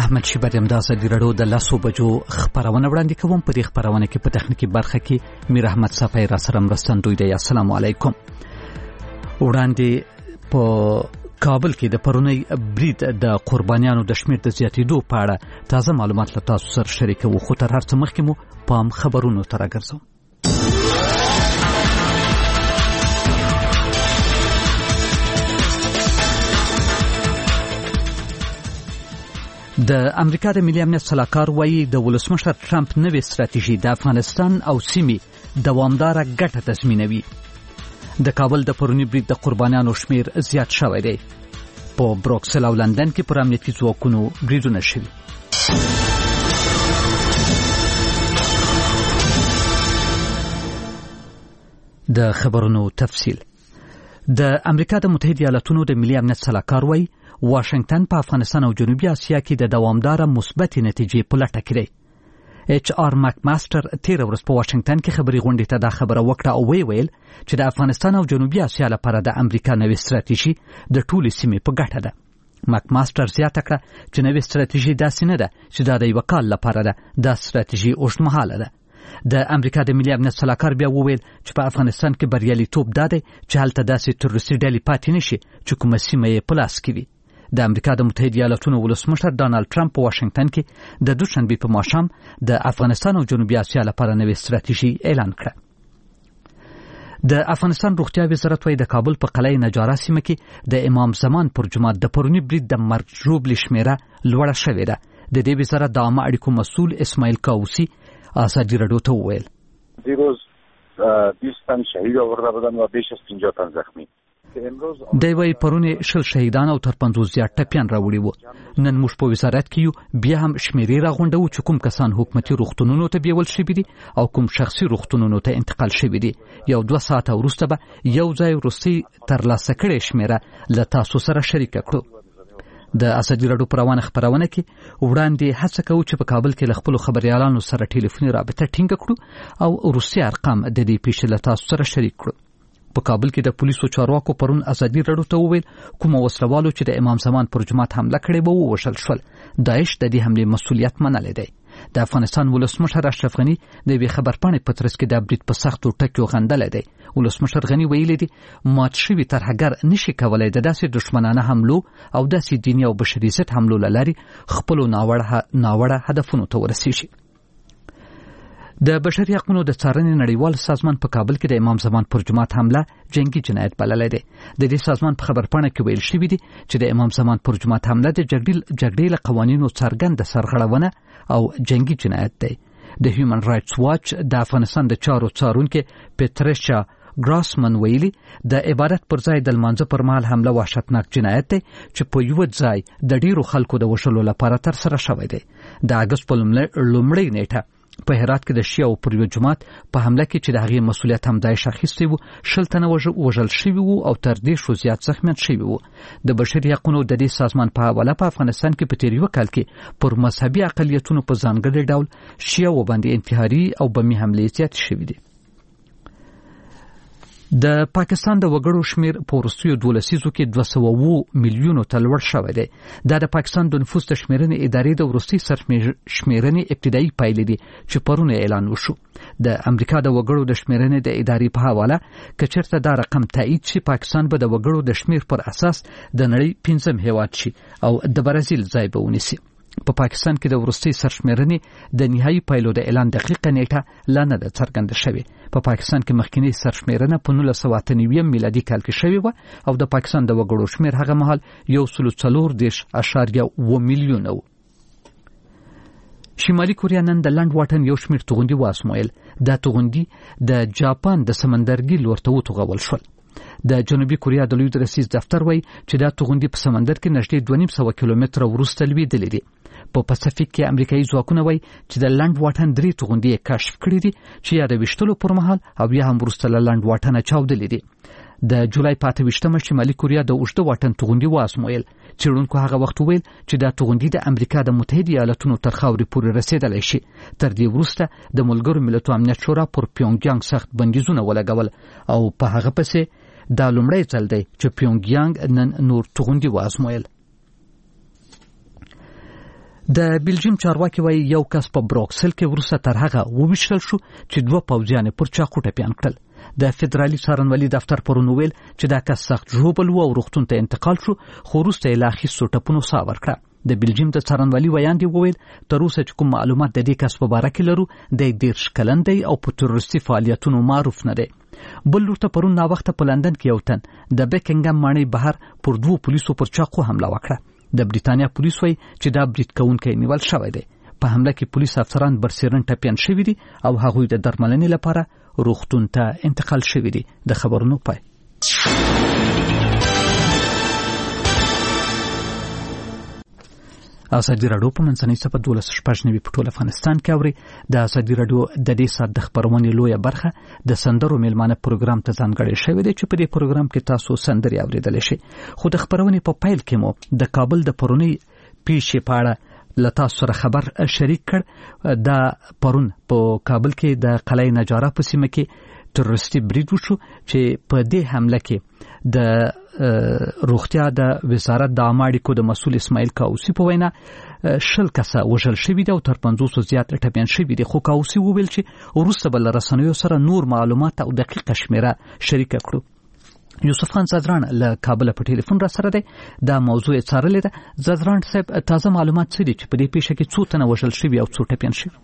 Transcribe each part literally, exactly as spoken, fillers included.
احمد شیبر امداز د رادیو د لاسو بجو خبرونه وړاندې کوم. په دې خبرونه کې په تخنیکی برخه کې میر احمد صفای را سره مرستندوی دی. السلام علیکم. وړاندې په کابل کې د پرونی برید د قربانیانو د شمیر د زیاتېدو په اړه تازه معلومات له تاسو سره شریکوو، خو تر هر څه مخکې مو پام خبرونو ته راګرځو. د امریکا د ملي امنیت سلاکار وایي د ولسمشر ټرمپ نوې ستراتیژي د افغانستان او سیمې دوامداره ګټه تضمینوي. د کابل د پرونی برید د قربانیانو شمیر زیات شوی دی. په بروکسل او لندن کې پر امنیتي ځواکونو بریدونه شوي. د خبرونو تفصیل. د امریکا د متحده ایالاتونو د ملي امنیت سلاکار وایي واشنگټن په افغانستان او جنوبي اسیا کې د دوامداره مثبت نتیجې په لټه کې دی. ایچ آر مک ماستر تیر ورځ په واشنگټن کې خبري غونډې ته دا خبره وکړه او وی ویل چې د افغانستان او جنوبي اسیا لپاره د امریکا نوې ستراتیژي د ټولې سیمې په ګټه ده. مک ماستر زیاته کړه چې نوې ستراتیژي داسې نه ده چې دا د یو کال لپاره ده، دا ستراتیژي اوږدمهاله ده. د امریکا د ملي امنیت سلاکار بیا وویل چې په افغانستان کې بریالیتوب دا دی چې هلته داسې تروریستي ډلې پاتې نشي چې کومه سیمه یې په لاس کې وي. د امریکا د متحده ایالاتونو ولسمشر ډانلډ ټرمپ په واشنگټن کې د دوشنبه په ماښام د افغانستان او جنوبي اسیا لپاره نوې ستراتیژي اعلان کړه. د افغانستان روغتیا وزارت وايي د کابل په قلعه نجاره سیمه کې د امام زمان پر جمعه د پرونی برید د مرګ ژوبلې شمیره لوړه شوې ده. د دې وزارت د عامه اړیکو مسؤل اسماعیل کاوسی آزادی رادیو ته وویل دیروز بیست تن شهید آورده بودن و بیش از پنجاه تن زخمی. دی وای پرونی شل شهیدان او تر پنځوس زیات ټپیان راوړي وو. نن موږ په وزارت کې یو بیا هم شمیرې راغونډو چې کوم کسان حکومتي روغتونونو ته بیول شوي دي او کوم شخصي روغتونونو ته انتقال شوي دي. یو دوه ساعته وروسته به یو ځای وروستي ترلاسه کړې شمیره له تاسو سره شریکه کړو. د اسدی رادیو پروانه خبرونه کې وړاندې هڅه کوو چې په کابل کې له خپل خبريالانو سره ټلیفوني رابطه ټینګ کړو او روسي ارقام د دې پیښې له تاسو سره شریک کړو. په کابل کې د پولیسو چارواکو پرون اسدی رادیو ته وویل کوم وسلوالو چې د امام زمان پر جماعت حمله کړې وو وشل شول. داعش د دې حمله مسؤلیت منلې دی. د افغانستان ولسمشر اشرف غنی د وی خبرپاڼې په ترڅ کې د برید په سختو ټکیو غندل دی. ولسمشر غنی ویلي دی مات شوی ترهګر نشي کولای د داسې دشمنانه حملو او داسې دیني او بشري ضد حملو لاري خپل ناوړه ناوړه هدفونو ته ورسیږي. د بشري حقوقو د څارنې نړیوال سازمان په کابل کې د امام زمان پر جماعت حمله جنگي جنایت بللی دی. د دې سازمان په خبرپاڼه کې ویل شوی دی چې د امام زمان پر جماعت حمله د جګړې جګړې له قوانینو څرګند سرغړونه او جنگي جنایت دی. د هیومن رائټس واچ د افغانستان د چارو څارونکو پټریشا ګراسمن ویلي د عبادت پر ځای د لمانځه پر مهال حمله وحشتناک جنایت دی چې په یو ځای د ډیرو خلکو د وشلو لپاره تر سره شوی دی. د اگست په لومړۍ نیټه په هرات کې د شیعه او پر یو جماعت په حمله کې چې د هغې مسؤلیت هم دای شخصي وو شل تنه وژل شوي وو او تر دې شو زیات زخمیان شوي وو. د بشري حقوقو د دې سازمان په حواله په افغانستان کې په تیر یو کال کې پر مذهبي اقلیتونو په ځانګړي ډول شیعه و باندې انتحاري او بمي حملې زیات شوي دي. د پاکستان د وګړو شمیر په وروستیو دولسیزو کې دوه سوه اووه میلیونو ته لوړ شوی دی. دا د پاکستان د نفوس د شمیرنې ادارې د وروستي سرشمیرنې ابتدایي پایلې دي چې پرونه اعلان وشو. د امریکا د وګړو د شمیرنې د ادارې په حواله که چېرته دا رقم تایید شي پاکستان به د وګړو د شمیر پر اساس د نړۍ پنځم هیواد شي او د برازیل ځای به ونیسي. په پاکستان کې د وروستي سرشمیرنې د نهایي پایلو د اعلان دقیقه نیټه لا نه ده څرګنده شوې. په پاکستان کې مخکینی سرشمیرنه په نولس سوه اته نوي میلادي کال کې شوې وه او د پاکستان د وګړو شمیر هغه مهال یو سل څلور دېرش اعشاریه اووه میلیونه و. شمالي کوریا نن د لنډ واټن یو شمیر توغندي وازمویل. دا توغندي د جاپان د سمندرګي لور ته وتوغول شول. د جنوبي کوریا د لوی درسیز دفتر وایي چې دا توغندي په سمندر کې نږدې دوه نیم سوه کیلومتره وروسته لوېدلې دي. په پاسفیک کې امریکایي ځواکونه وایي چې د لنډ واټن درې توغندي کشف کړي دي چې یا د ویشتلو پر مهال او یا هم وروسته له لنډ واټنه چاودلې دي. د جولای په اته ویشتمه شمالي کوریا د اوږده واټن توغندي وازمویل. څېړونکو هغه وخت ویل چې دا توغندي د امریکا د متحده ایالاتونو تر خاورې پورې رسېدلی شي. تر دې وروسته د ملګرو ملتونو امنیت شورا پر پیونګیانګ سخت بندیزونه ولګول او په هغه پسې دا لومړی ځل دی چې پیونګیانګ نن نور توغندي وازمویل. د بلجیم چارواکي وایي یو کس په بروکسل کې وروسته تر هغه وویشتل شو چې دوه پوځیان پر چاقو ټپیان کړل. د فدرالي څارنوالي دفتر پرون ویل چې دا کس سخت ژوبل و او روغتون ته انتقال شو، خو وروسته یې له اخیستو ټپونو ساه ورکړه. د بلجیم د څارنوالي ویاند وویل تر اوسه چې کوم معلومات د دې کس په باره کې لرو د دېرش کلن دی او په تروریستي فعالیتونو معروف نه دی. بل لور ته پرون ناوخته په لندن کې یو تن د بیکنګم ماڼۍ بهر پر دوو پولیسو پر چاقو حمله وکړه. د بریتانیا پولیس وایي چې دا برید کوونکی نیول شوی دی. په حمله کې پولیس افسران برسېرن ټپیان شوي دي او هغوی د درملنې لپاره روغتون ته انتقال شوي دي. د خبرونو پای. ازادي راډیو په منځنۍ صفحه دولس شپږ نوي په ټول افغانستان کې اوري. د ازادي راډیو د دې ساعت د خبرونې لویه برخه د سندرو میلمانه پروګرام ته ځانګړې شوې ده چې په دې پروګرام کې تاسو سندرې اورېدلی شئ. خو د خبرونې په پیل کې مو د کابل د پرونی پیښې په اړه له تاسو سره خبر شریک کړ. دا پرون په کابل کې د قلعه نجاره په سیمه کې تروریستي برید وشو چې په دې حمله کې د روغتیا د وزارت د عامه اړیکو د مسؤل اسماعیل کاوسی په وینا شل کسه وژل شوي دي او تر پنځوسو زیات ټپیان شوي دي. خو کاوسی وویل چې وروسته به له رسنیو سره نور معلومات او دقیقه شمیره شریکه کړو. یوسف خان زدران له کابل په ټلیفون را سره دی. دا موضوع یې څارلې ده. زدران صاحب تازه معلومات څه دي چې په دې پیښه کې څو تنه وژل شوي او څو ټپیان شوي؟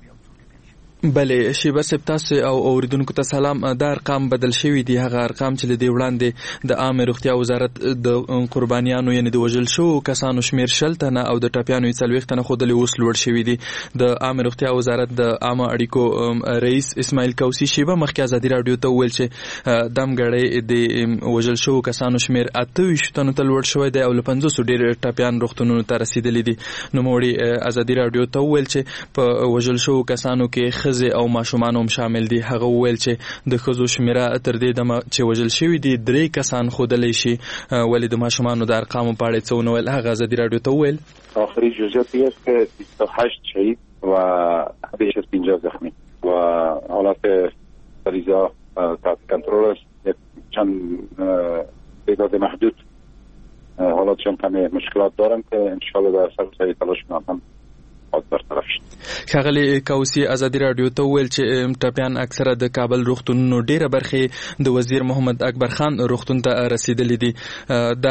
بله شیبه صاحب تاسو او اوریدونکو ته سلام. دا ارقام بدل شوي دي، هغه ارقام چې لدی وړاندې د عامه روغتیا وزارت د قربانیانو یعنی د وژل شوو کسانو شمیر شل تنه او د ټپیانو څلوېښت تنه ښودلي اوس لوړ شوي دي. د عامه روغتیا وزارت د عامه اړیکو رئیس اسماعیل کاوسی شیبه مخکې ازادي راډیو ته وویل چې دمګړی د وژل شوو کسانو شمیر اته ویشت تنو ته لوړ شوی دی او له پنځوسو ډېر ټپیان روغتونونو ته رسیدلي دي. نوموړي ازادي راډیو ته وویل چې په وژل شوو کسانو کې ښځې او ماشومان هم شامل دي. هغه وویل چې د ښځو شمیره تر دې دمه چې وژل شوي دي درې کسان ښودلی شي. ولې د ماشومانو د ارقامو په اړه څه ونه ویل. هغه ازادي راډیو ته وویل آخرین جزئیات است که بیست و هشت شهید و بیش از پنجاه زخمی و حالت مریضا تحت کنترل است. چند تعداد محدود حالاتشان کمی مشکلات دارن که انشاءالله در سر تلاش می‌کنم برطرف شي. ښاغلي کاوسی ازادي راډیو ته وویل چې ټپیان اکثره د کابل روغتونونو ډیره برخې د وزیر محمد اکبر خان روغتون ته رسیدلې دي. دا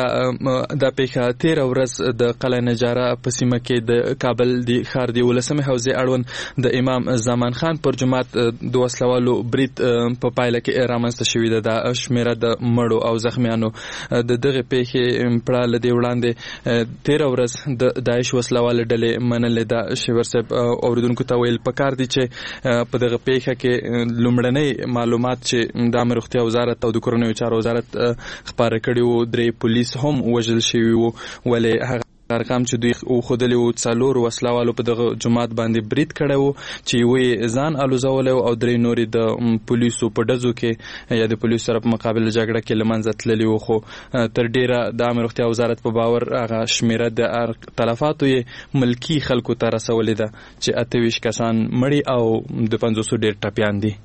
د پیښه تیر ورځ د قلعه نجاره په سیمه کې د کابل د ښار د ولسمې حوزې اړوند د امام زمان خان پر جماعت د وسلوالو برید په پایله کې رامنځته شوې ده. د شمیره د مړو او زخمیانو د دغه پیښې په اړه د وړاندې تیر ورځ د داعش وسلوال ډلې منلې ده. شیور صاحب اوریدونکو ته ویل پکار دي چې په دغه پیښه کې لومړنۍ معلومات چې د عامه روغتیا وزارت او د کورنیو چارو وزارت خپاره کړي وو درې پولیس هم وژل شوي وو. ولې هغه ارقام چې دوی وښودلي وو څلور وسلوالو په دغه جماعت باندې برید کړی وو چې یوې ځان الوزولی او درې نورې د پولیسو په ډزو کې یا د پولیسو سره په مقابل جګړه کې له منځه تللي وو. خو تر ډیره د عامه روغتیا وزارت په باور هغه شمیره د تلفاتو یې ملکي خلکو ته رسولې ده چې اته ویشت کسان مړي او د پنځوسو ډېر ټپیان دي.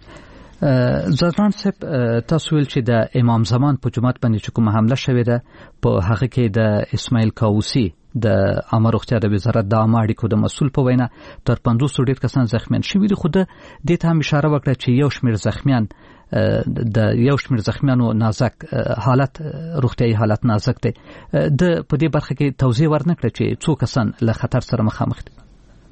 زدران صاحب تاسو ویل چې د امام زمان په جماعت باندې چې کومه حمله شوې ده په هغه کې د اسماعیل کاوسی د عامه روغتیا د وزارت د عامه اړیکو د مسؤل په وینا تر پنځوسو ډېر کسان زخمیان شوي دي. خو د دې ته هم اشاره وکړه چې یو شمېر زخمیان د یو شمېر زخمیانو نازک حالت روغتیایي حالت نازک دی. د په دې برخه کې توضیح ورنکړه چې څو کسان له خطر سره مخامخ دي.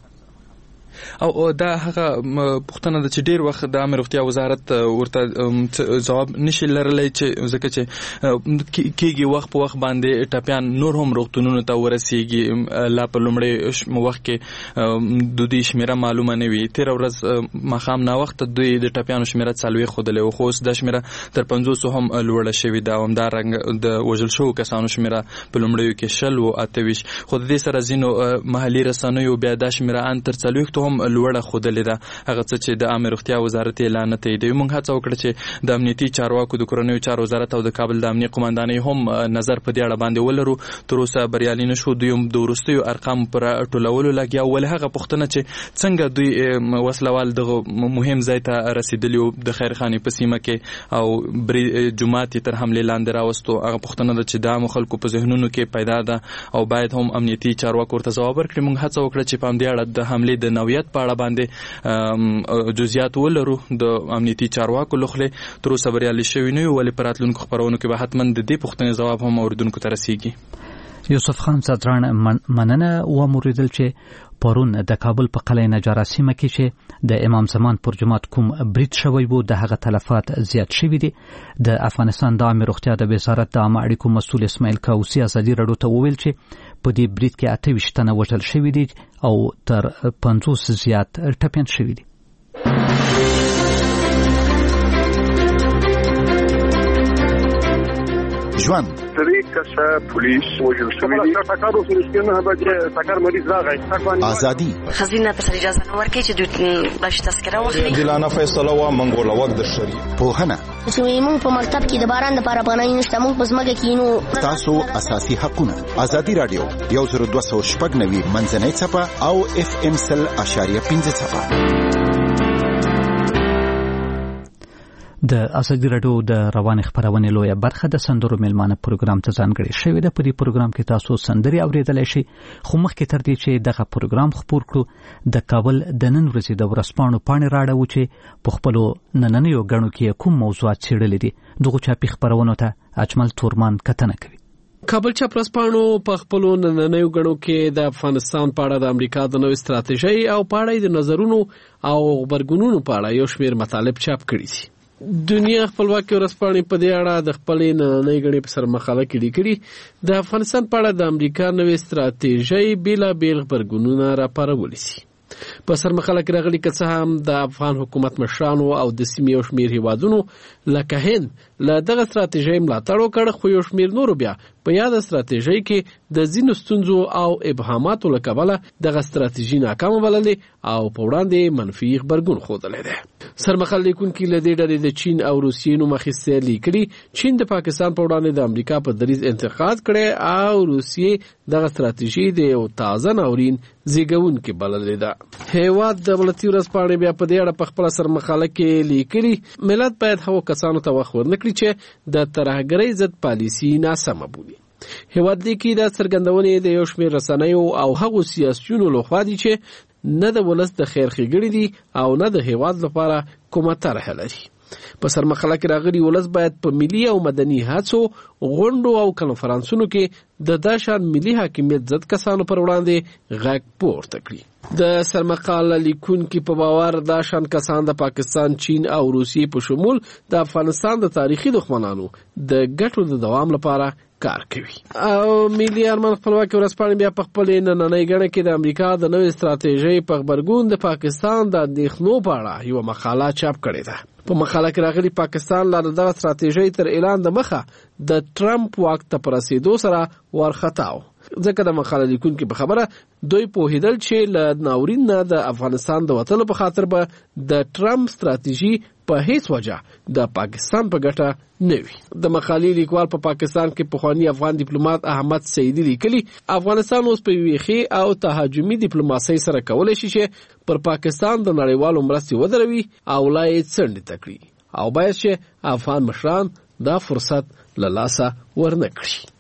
او دا هغه پوښتنه ده چې ډیر وخت د عامه روغتیا وزارت ورته ځواب نشي لرلی چې ځکه چې کېږي وخت په وخت باندې ټپیان نور هم روغتونونو ته ورسیږي. لا په لومړی وخت کې د دوی شمیره معلومه نه وي. تېره ورځ ماښام ناوخته دوی د ټپیانو شمیره څلوېښت ښودلی وو، خو اوس دا شمیره تر پنځوسو هم لوړه شوې ده. همدارنګه د وژل شوو کسانو شمیره په لومړیو کې شل و اته ویشت. خو د دې سره ځینو محلي رسنیو بیا دا شمیره ان تر څلوېښتو هم لوړه خودلې ده. هغه څه چې د عامه روغتیا وزارت اعلان تاییدوي. موږ هڅه وکړه چې د امنیتي چارواکو د کورنیو چارو وزارت او د کابل د امنیت قومندانۍ هم نظر په دې اړه باندې ولرو. تر اوسه بریالي نشو. دوی هم د وروستیو ارقام پر ټولولو لګیا ول. هغه پوښتنه چې څنګه دوی وسلوال دغه مهم ځای ته رسیدلی د خیرخانې په سیمه کې او جمعات تر حمله لاندې راوستو، هغه پوښتنه ده چې د عامو خلکو په ذهنونو کې پیدا ده او باید هم امنیتي چارواکو ورته ځواب ورکړي. موږ هڅه وکړه چې په همدې اړه د حملې د نوعیت په اړه باندې جزئیات ولرو د امنیتي چارواکو لخوا. تر اوسه بریالي شوي نه یو، ولې په راتلونکو خپرونو کې به حتما د دې پوښتنې ځواب هم اوریدونکو ته رسیږي. یوسف خان صدران مننه و موریدل چې پرون د کابل په قلعه نجاره سیمه کې چې د امام زمان پر جماعت کوم برید شوی وو د هغه تلفات زیات شوي دي. د افغانستان د عامه روغتیا د وزارت د عامه اړیکو مسؤل اسماعیل کاوسی ازادي راډیو ته وویل چې په دې برید کې اته ویشت تنه وژل شوي دي او تر پنځوس زیات ټپیان شوي دي. ژوند سری کسه پولیس وژل شوی دي. تاکارو سرشتنه به تاکار مریض راغی. ازادي خزینه پر اجازه نه ورکړي چې دوی باش تذکره واخلي. دلانه فیصله وا منګول وخت د شری پوهنه چې موږ په مکتب کې د باران لپاره باندې نشته، موږ په ځمکه کې نو تاسو اساسي حقونه. ازادي رادیو یو زر دوه سوه شپږ نوي منځنۍ صفه او اف ام سل اشاریه پنځه صفه. د ازادي راډیو د روان خبرونه لویه برخه د سندرو میلمانه پروګرام ته ځانګړې شوې ده. په دې پروګرام کې تاسو سندري اوریدلای شئ. خو مخکې تر دې چې دغه پروګرام خپور کړو د کابل د نن ورځې د ورځپاڼو پاڼې راړو چې په خپلو نننیو غړو کې کوم موضوعات څېړلې دي. دغه چاپي خبرونه ته اجمل تورمان کتنه کوي. کابل چاپ ورځپاڼو په خپلو نننیو غړو کې د افغانستان په اړه د امریکا د نوې ستراتیژۍ او په اړه د نظرونو او خبرګونونو په اړه یو شمېر مطالب چاپ کړي دي. دنیا خپلواکي ورځپاڼې په دې اړه د خپلې نننۍ غړې په سر مقاله کې لیکلي د افغانستان په اړه د امریکا نوې ستراتیژۍ بېلابېل خبرګونونه راپارولی سي. په سر مقاله کې راغلي که څه هم د افغان حکومت مشرانو او د سیمې یو شمېر هیوادونو لکه هند له دغه ستراتیژۍ ملاتړ وکړ، خو یو شمېر نورو بیا په یاده ستراتیژۍ کې د ځینو ستونزو او ابهاماتو له کبله دغه ستراتیژي ناکامه بللې او په وړاندې منفي غبرګون ښودلی دی. سرمقاله لیکونکي له دې ډلې د چین او روسیې نوم اخیستی لیکلي چین د پاکستان په وړاندې د امریکا په دریځ انتقاد کړی او روسیې دغه ستراتیژي د یو تازه ناورین زیږوونکې بللې ده. هیواد د دولتي ورځپاڼې بیا په دې اړه په خپله سرمقاله کې لیکلي ملت باید هغو کسانو ته وخت ورنکړي چې د ترهګرۍ ضد پالیسي ناسمه بولي. هیواد لیکي دا څرګندونې د یو شمېر رسنیو او هغو سیاسیونو لخوا دي چې نه د ولس د خیر ښېګڼې دي او نه د هیواد لپاره کومه طرحه لري. په سرمقاله کې راغلي ولس باید په ملي او مدني هڅو، غونډو او کنفرانسونو کې د داشان ملي حاکمیت ضد کسانو پر وړاندې غږ پورته کړي. د سرمقاله لیکونکي په باور داشان کسان د پاکستان، چین او روسیې په شمول د افغانستان د تاریخي دښمنانو د ګټو د دوام لپاره کار کوي. او ملي ارمان خپلواکي ورځپاڼې بیا په خپلې نننۍ غړه کې د امریکا د نوې ستراتیژۍ په غبرګون د پاکستان د اندېښنو په اړه یوه مقاله چاپ کړې ده. په مقاله کې راغلي پاکستان لا دغه ستراتیژۍ تر اعلان د مخه د ټرمپ واک ته په رسېدو سره وارخطا و، ځکه د مقاله لیکونکي په خبره دوی پوهېدل چې له ناورین نه د افغانستان د وتلو په خاطر به د ټرمپ ستراتیژي په هیڅ وجه د پاکستان په ګټه نه وي. د مقالې لیکوال په پاکستان کې پخوانی افغان ډیپلوماټ احمد سعیدي لیکلي افغانستان اوس په یوې ښې او تهاجمي ډیپلوماسۍ سره کولی شي چې پر پاکستان د نړیوالو مرستې ودروي او لا یې څنډې ته کړي او باید چې افغان مشران دا فرصت له لاسه ورنه کړي.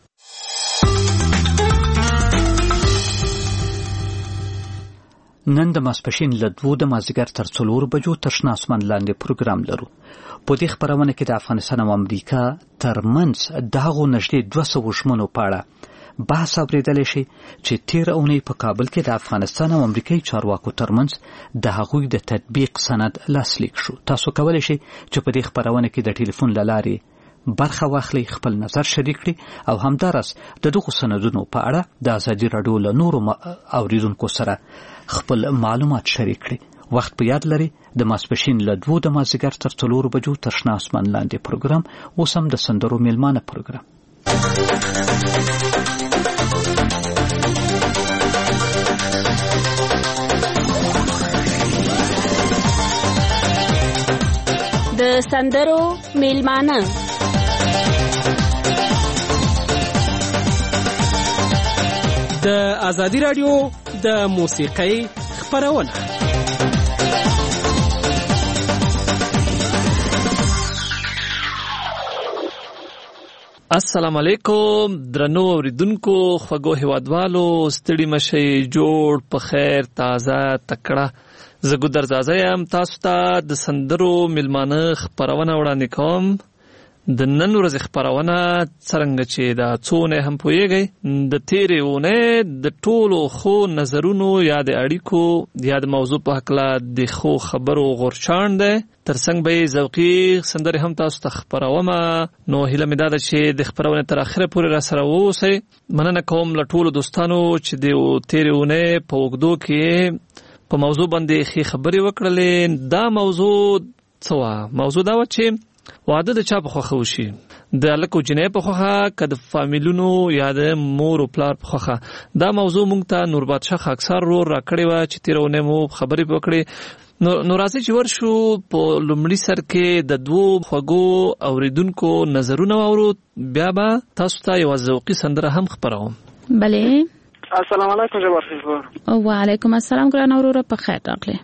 نن د ماسپښین له دوو د مازدیګر تر څلور بجو تر شنه اسمان لاندې پروګرام لرو. په دې خپرونه کې د افغانستان او امریکا ترمنځ د هغو نږدې دوه سوو ژمنو په اړه بحث اورېدلی شي چې تېره اونۍ په کابل کې د افغانستان او امریکایي چارواکو ترمنځ د هغوی د تطبیق سند لاسلیک شو. تاسو کولی شئ چې په دې خپرونه کې د ټلیفون له لارې برخه واخلي، خپل نظر شریک کړي او همداراز د دغو سندونو په اړه د ازادي راډیو له نورو اوریدونکو سره خپل معلومات شریک کړي. وخت په یاد لري د ماسپښین له دوو د مازدیګر تر څلورو بجو تر شنه اسمان لاندې پروګرام اوس هم د سندرو میلمانه پروګرام. د سندرو میلمانه د ازادي رادیو د موسیقۍ خپرونه. السلام علیکم درنو اوریدونکو خوږو هیوادوالو ستړي مشئ جوړ په خیر تازه تکړه زه ګودر زازه یم تاسو ته د سندرو میلمانه خپرونه وړاندې کوم. د نن ورځې خپرونه څرنګه چې دا څونه هم پوهیږئ د تیرې اونۍ د ټولو خو نظرونو یا د اړیکو یا د موضوع په هکله د خو خبرو غورچاڼ دی. ترڅنګ به یې ذوقي سندرې هم تاسو ته خپرومه. نو هیله مې دا ده چې د خپرونې تر اخره پورې راسره واوسئ. مننه کوم له ټولو دوستانو چې د تیرې اونۍ په اوږدو کې په موضوع باندې ښې خبرې وکړلې. دا موضوع څه وه؟ موضوع دا وه چې واده د چا په خوښه وشي، د هلک او جنۍ په خوښه که د فامیلونو یا د مور او پلار په خوښه. دا موضوع موږ ته نور بادشاه خاکسار رور راکړې وه چې تېره اونۍ مو خبرې وکړې. نو نو راځئ چې ورشو په لومړي سر کې د دوو خوږو اوریدونکو نظرونه واورو، بیا به تاسو ته یوه ذوقي سندره هم خپروم. بلې. السلام علیکم جبار خیفور. وعلیکم السلام ګرانه وروره، په خیر راغلې.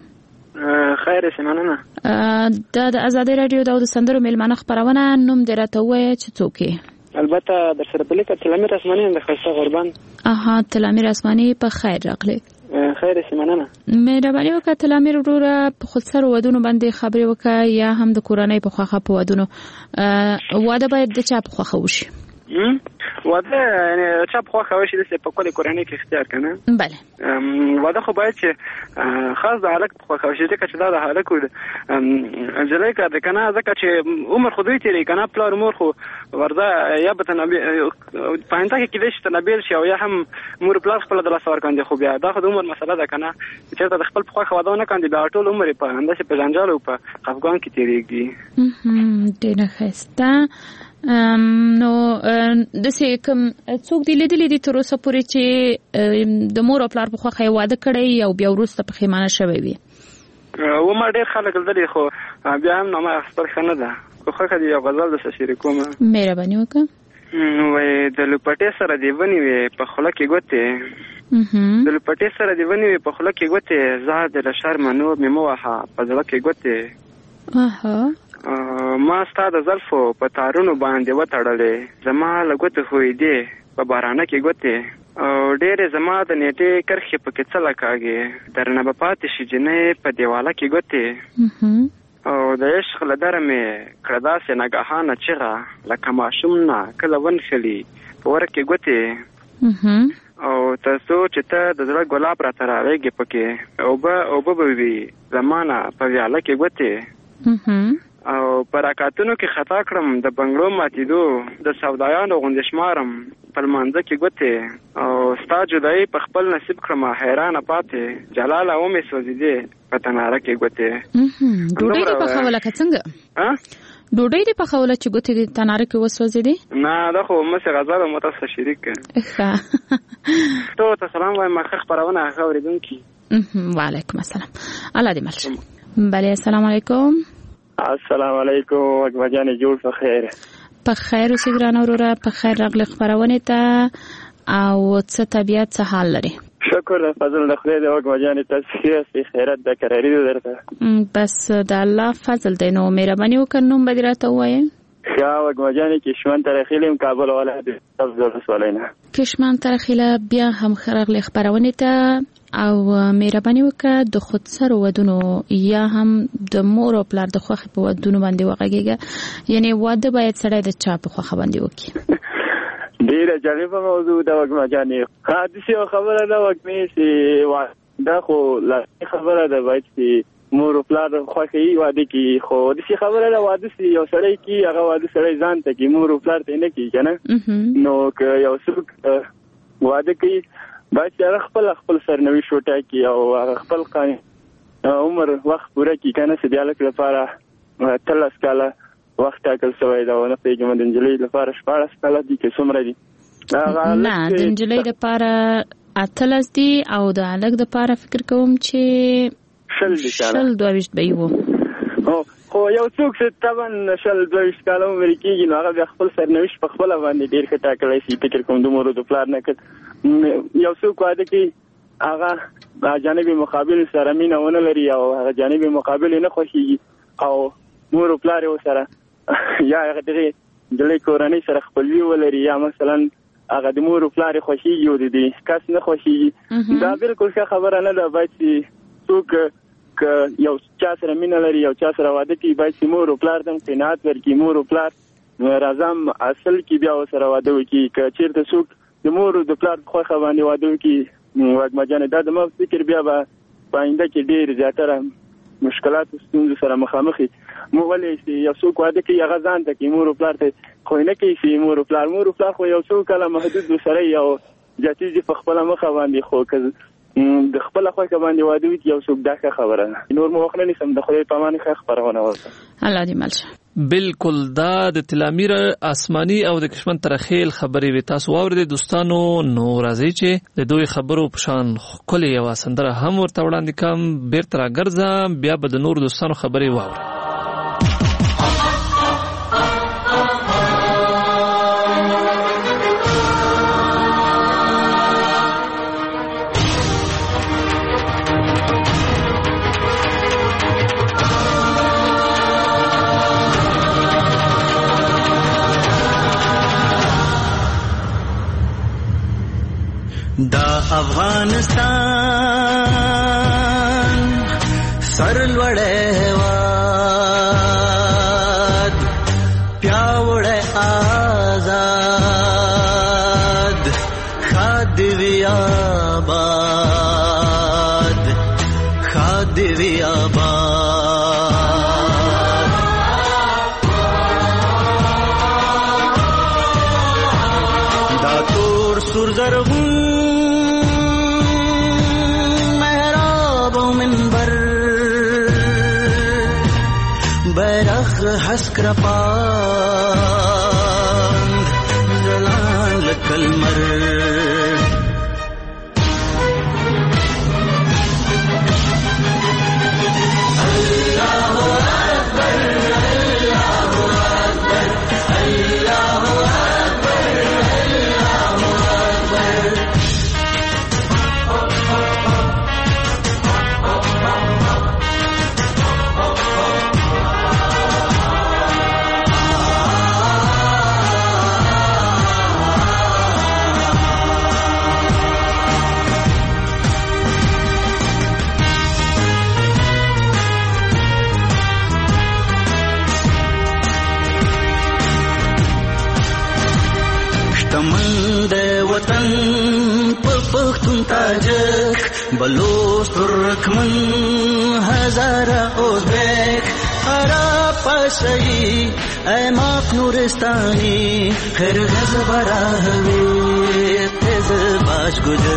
خیر یې مننه. دا د ازادي رادیو د سندرو میلمانه خپرونه. نوم دې راته ووایه چې څوک یې؟ البته در سره په لیکه تلامیر اسماني د ښایسته غوربند. اها تلامیر اسماني، په خیر راغلې. خیر یې مننه. مهرباني وکړه تلامیر وروره په خودسرو ودونو باندې خبرې وکړه یا هم د کورنۍ په خوښه په ودونو. واده باید د چا په خوښه وشي؟ واده یعنی چا په خوښه وشي داسې په کلي کورنۍ کې اختیار که نه؟ بله. واده خو باید چې خاص د هلک په خوښه وشي، ځکه چې دا د هلک نجلۍ کار دی که نه، ځکه چې عمر خو دوی تېروي که نه، پلار مور خو ورځه یا به په آینده کې کېدای شي تنه بېل شي او یا هم مور پلار خپله د لاسه ورکاندي، خو بیا دا خو د عمر مسله ده که نه، چې چېرته د خپل په خوښه واده ونه کاندي بیا ټول عمر یې په همداسې په جنجال او په خفګان کې تېرېږي. ډېره ښایسته. نو داسې کوم څوک دې لیدلي دي تر اوسه پورې چې د مور او پلار په خوښه یې واده کړی او بیا وروسته پښیمانه شوی وي؟ وما ډېر خلک لیدلي خو بیا هم نامه اخیستل ښه نه ده. خو خوښه دې یو غزل درسره شریکومه. مهرباني وکړه. وایي د لوپټې سره دې ونیوې په خوله کې ګوتې، د لوپټې سره دې ونیوې په خوله کې ګوتې، زه دې له شرمه نور مې مه وهه په زړه کې ګوتې. ما ستا د زلفو په تارونو باندې وتړلې، زما له ګوتې ښویېدې په بارانه کې ګوتې، او ډېرې زما د نیټې کرښې پکې څه لکاږي، درنه به پاتې شي جنۍ په دیواله کې ګوتې، او د عشق له دره مې کړه داسې ناګهانه چیغه لکه ماشوم نه کله ونښلي په وره کې ګوتې، او تر څو چې ته د زړه ګلاب راته راغېږې پکې اوبه اوبه به وي زمانه په ویاله کې ګوتې، او په راکاتونو کې خطا کړم د بنګړو ماتېدو د سودایانو غوندې شمارم په لمانځه کې ګوتې، او ستا جدایي په خپل نصیب کړم حیرانه پاتې، جلاله ومې سوځېدې په تناره کې ګوتې. ډوډۍ دې پخوله که څنګه؟ ډوډۍ دې پخوله چې ګوتې دې تناره کې وسوځېدې؟ نه دا خو مسې غزل مو تاسو شریک کړ. ښه ټولو ته سلام وایم، ښه خپرونه ښه اورېدونکي. وعلیکم السلام. الله دې مل شه. بلې السلام علیکم. السلام علیکم وګما جانې جوړ په خیر. په خیر اوسې ګرانه وروره، په خیر راغلې خپرونې ته. او څه طبیعت څه حال لري؟ شکر د فضل د خدای د وګما جانې تاسو ښه خیرات د کراري درته. بس د الله فضل دی. نو مهرباني وکړه نوم به دې راته ووایې؟ ښه وګما جانې کشمن ترخیل یم کابل ولایت افضل رسولینه. کشمن ترخیله بیا هم ښه راغلې خپرونې ته. او مهرباني وکړه د خودسرو ودونو یا هم د مور او پلار د خوښې په ودونو باندې وغږېږه، یعنی واده باید سړی د چا په خوښه باندې وکړي؟ ډېره جالبه موضوع ده وګما جانې. داسې یوه خبره ده وګمې چې دا خو لازمي خبره ده باید چې مور او پلار خوښوي واده کړي، خو داسې خبره ده واده چې یو سړی کړي هغه واده سړی ځان ته کړي، مور او پلار ته یې نه کړي که نه. نو که یو څوک واده کوي باید چې هغه خپل خپل سرنوشت وټاکي او هغه خپل عمر وخت پوره کړي که نه، چې د هلک لپاره اتلس کاله وخت ټاکل شوی ده، ونه پوهېږم د نجلۍ لپاره شپاړس کاله دي که څومره دي. نه د نجلۍ لپاره اتلس دي او د هلک لپاره فکر کوم چې شل دي شل دوه ویشت به یې و. خو یو څوک چې طبعا شل دوه ویشت کاله عمر کېږي نو هغه بیا خپل سرنوشت په خپله باندې ډېر ښه ټاکلی شي. فکر کوم د مور او د پلار نه کړ یو څوک واده کوي هغه جانب مقابل سره مینه ونه لري او هغه جانب مقابل نه خوښېږي او مور او پلار یې ورسره یا هغه دغې نجلۍ کورنۍ سره خپلوي ولري یا مثلا هغه د مور او پلار یې خوښېږي او د دې کس نه خوښېږي. دا بالکل ښه خبره نه ده. باید چې څوک که یو چا سره مینه لري یو چا سره واده کوي باید چې مور او پلار ته هم قناعت ورکړي. مور او پلار راځم اصل کې بیا ورسره واده وکړي. که چېرته څوک د مور او د پلار په خوښه باندې واده وکړي وږمه جانې دا زما په فکر بیا به په آینده کې ډېر زیاتره مشکلات او ستونزو سره مخامخ وي. موږ ولې چې یو څوک واده کوي هغه ځان ته کوي مور او پلار ته خو نه کوي چې مور او پلار مور او پلار خو یو څو کله محدود ورسره یو زیاتېږي په خپله مخه باندې خو که د خپل خوښه باندې واده وکړي یو څوک دا ښه خبره ده. نور مو وخت نه نیسم. د خدای په امان ښه خپرونه وکړه. الله دې مل شه. بالکل دا د تلامیر آسماني او د کشمن ترخیل خبرې وي. تاسو واورئ دوستانو نو راځي چې د دوی خبرو په شان ښکلې یوه سندره هم ورته وړاندې کړم. بیرته راګرځم بیا به د نورو دوستانو خبرې واورئ. دا افغانستان سرلوړی هېواد پیاوړی آزاد ښاد دې وي آباد ښاد دې وي آباد. دا تور سور زرغون حسک رپاند زلان لکلمر اللہ اکبر اللہ اکبر اللہ اکبر اللہ اکبر. وطن په پښتون تاجک بلوچ ترکمن هزاره ازبک عرب پشه‌ای اماق نورستانی قرغز براهوی تز باش گجر.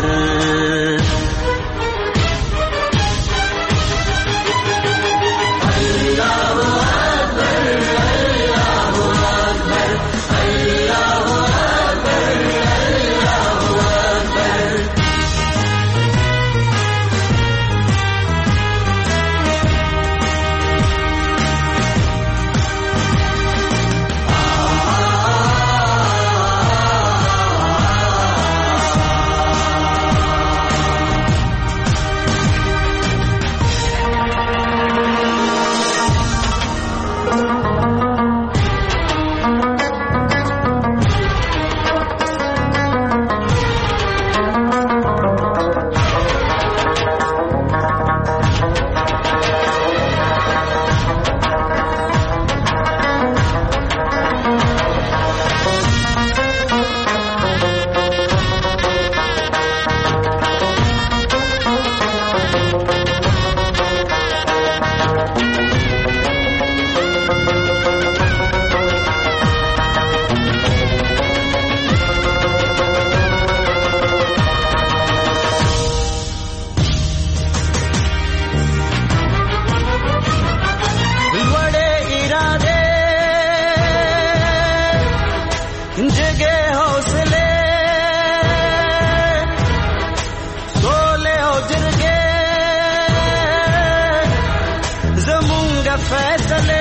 فیصله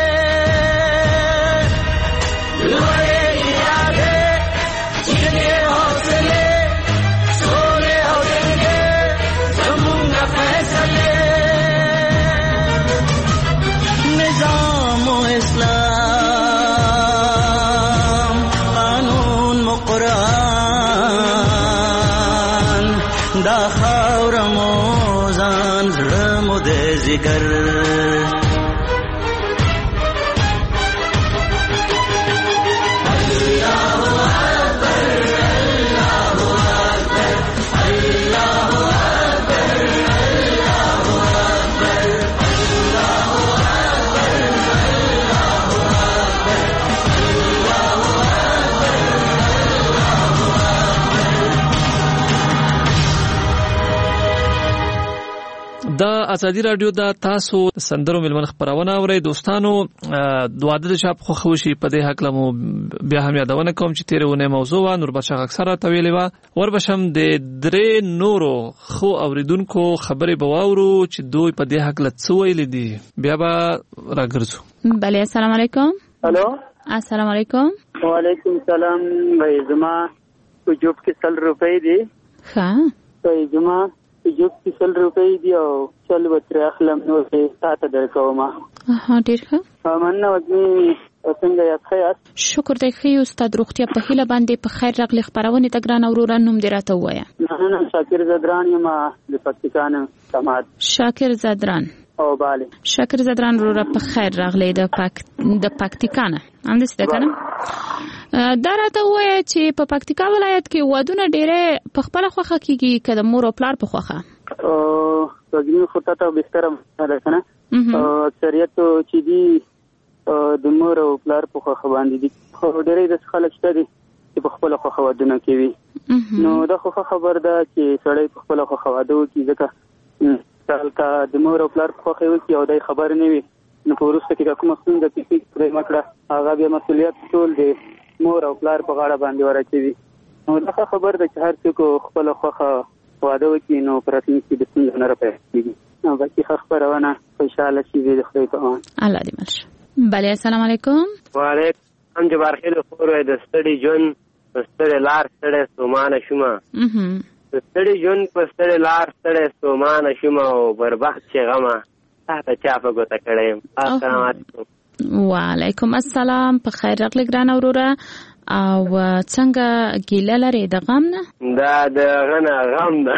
لوړې ارادې چینه حوصله سولې او جنګ زموږ فیصله نظام و اسلام قانون و قرآن دا خاور موزان زړه مو د ذکر دا ازادي رادیو دا تاسو سندرو ملمن خبرونه اورئ دوستانو دواده د شپ خو خوشي په دې حق لمو بیا هم یادونه کوم چې تیرونه موضوع و نور بچا اکثره تویلې و ور بشم د درې نورو خو اوریدونکو خبرې بواورو چې دوی په دې حق لڅویل دي بیا به راګرځو. بله السلام علیکم. الو السلام علیکم. وعلیکم السلام. وای زما په جوب کې سل روپۍ دي. ها وای زما جوب کې سل روپۍ دي او چل وتر اخلم نو تاسو درکوم. ها ډیر ښه. مننه وګنی څنګه یې خیر. شکر دې خې استاد روغتیا په هیله باندې په خیر راغلی خبرونه ته ګران اورور نوم دې راته وایا. نه شاکر زدران یم د پکتیکان سماعت. شاکر زدران او bale شاکر زدران رو په خیر راغلی د پاک د پکتیکان اندس ده کنه. دا راته وایي چې په پکتیکا ولایت کې ودونه ډېره په خپل خوخه کېږي کله مور او پلار په خوخه او وګړي خطه ته بستر ده کنه. اکثریت چې دي د مور او پلار په خوخه باندې دي خو ډېرې د خلک شته دي چې په خپل خوخه ودونه کوي. نو دا خو خبر ده چې سړی په خپل خوخه واده کوي ځکه تلکه د مور او پلار په خوخه وي او دای خبر نه وي نو په ورسته کې کومه څنګه چې پرې مکړه هغه به مسولیت ټول دی مور او پلار په غاړه باندې ورچوي. نو دا خبر ده چې هر څوک خپل خوخه واده وکړي نو پراتین کې د څنګه نه راپېږي. نو باقي خبرونه خوشاله شي د خدای په امان. الله دې مل. بله السلام علیکم. وعلیکم جبار خیر خور د ستړي جون ستړي لار ستړي سومانه شوما. ستړي جون په ستړي لار ستړي سومانه شوما او بربخت چې غما تاسو چا په ګوته کړم. السلام علیکم. وعلیکم السلام. په خیر راغلی ګران اوروره او څنګه ګیله لري د غم نه؟ دا د غنه غم ده.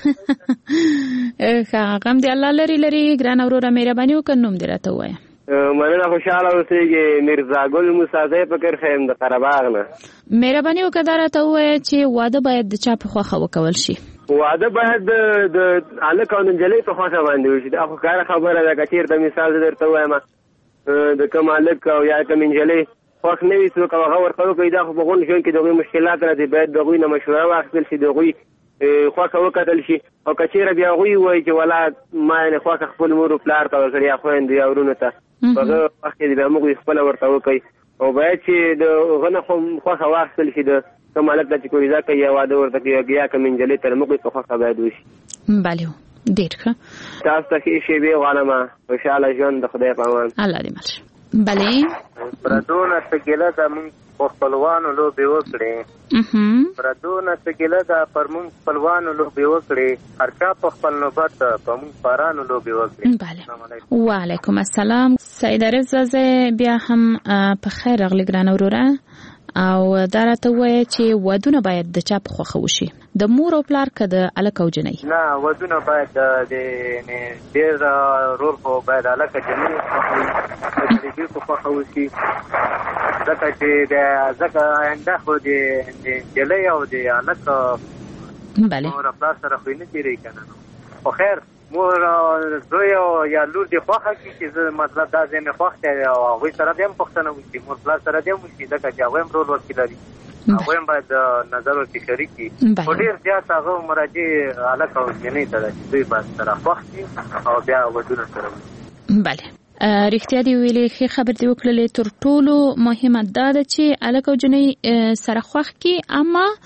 ښه غم دی الله لري لري ګران اوروره مهرباني وکړه نوم دې راته ووایه. مننه خوشاله اوسېږي میرزا ګل موسازی فکر خیم د قرهباغ نه. مهرباني وکړه دا راته ووایه چې واده باید د چا په خوښه وکول شي؟ واده باید د هلک او نجلۍ په خوښه باندې وشي. دا خو کاره خبره ده که چېرته مثال زه درته ووایم د کوم هلک او یا کوم نجلۍ خوښ نه وي څوک هغه ورته وکړي دا خو په غونډ ژوند کې د هغوی مشکلات راځي باید د هغوی نه مشوره واخیستل شي د هغوی خوښه وکتل شي او که چېرې بیا هغوی ووایي چې ولا ما یعنې خوښه خپل مور و پلار ته ورکړې یا خویندو یا ورونو ته په هغه وخت کې بیا موږ خپله ورته وکړئ او باید چې د هغه نه خوښه واخیستل شي د کوم هلک ته چې کوریزه کوي یا واده ورته کوي یا کوم نجلۍ ته د موږ په خوښه باید وشي. بله ډېر ښه. تاسو ته ښې شېبې غواړمه خوشحاله ژوند د خدای په امان. الله دې مل. بله پردو نه څه ګیله ده موږ په خپلوانو لوبې وکړې. پردو نه څه ګیله ده پر موږ خپلوانو لوبې وکړې هر چا په خپل نوبت په موږ پارانو لوبې وکړې. بله وعلیکم السلام. سید عارف زازه بیا هم په خیر راغلی ګرانه وروره او دا راته ووایه چې ودونه باید د چا په خوښه وشي د مور او پلار که د هلک او جنۍ؟ نه ودونه باید د ډېر رول خو باید هلک جنۍ په خوښه وشي ځکه چې ځکه آینده خو د نجلۍ او د هلک مور او پلار سره خو یې نه تېرېږي که نه. خو خیر مور زوی یا لور دې خوښه کړي چې زه مطلب دا ځای مې خوښ دی او هغوی سره دې هم پوښتنه وشي مور پلار سره دې هم وشي ځکه چې هغوی هم رول ورکې لري هغوی هم باید نظر ورکې شریک کړي. خو ډېر زیات هغه مراجع هلک او نجلۍ ته ده چې دوی باید سره خوښ شي او بیا ودونه سره وشي. بله رښتیا دې ویلې ښې خبر دې وکړلې. تر ټولو مهمه دا ده چې هلک او جنۍ سره خوښ کړي اما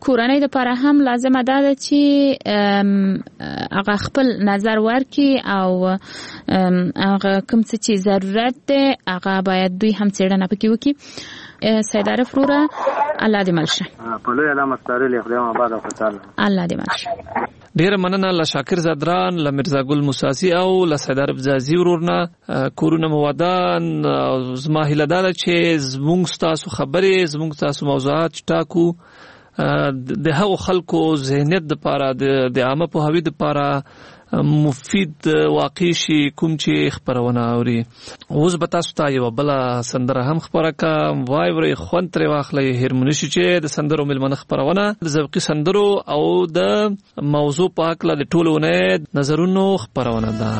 کورنۍ د لپاره هم لازمه ده چې هغه خپل نظر ورکړي او هغه کوم څه چې ضرورت دی هغه باید دوی هم څېړنه پکې وکړي. سید عارف وروره الله دې ملشه په لوی علامه ستارلې خدای آباد او خوشاله الله دې ملشه. ډیر مننه له شاکر زدران، له مرزا ګل موساسي او له سید عارف زازي ورورنا. کورونه مودان زما هیله ده چې زموږ تاسو خبرې زموږ تاسو موضوعات ټاکو د هغو خلکو ذهنیت د پاره د عامه پوهاوی د پاره مفید واقع شي کوم چې خبرونه اوري. اوس به تاسو ته یو بل سندره هم خبره کوم. وای وری خوند تر واخلې هرمونی شي چې د سندرو ملمنه خبرونه د ذوقي سندرو او د موضوع په اړه د ټولونه نظرونو خبرونه ده.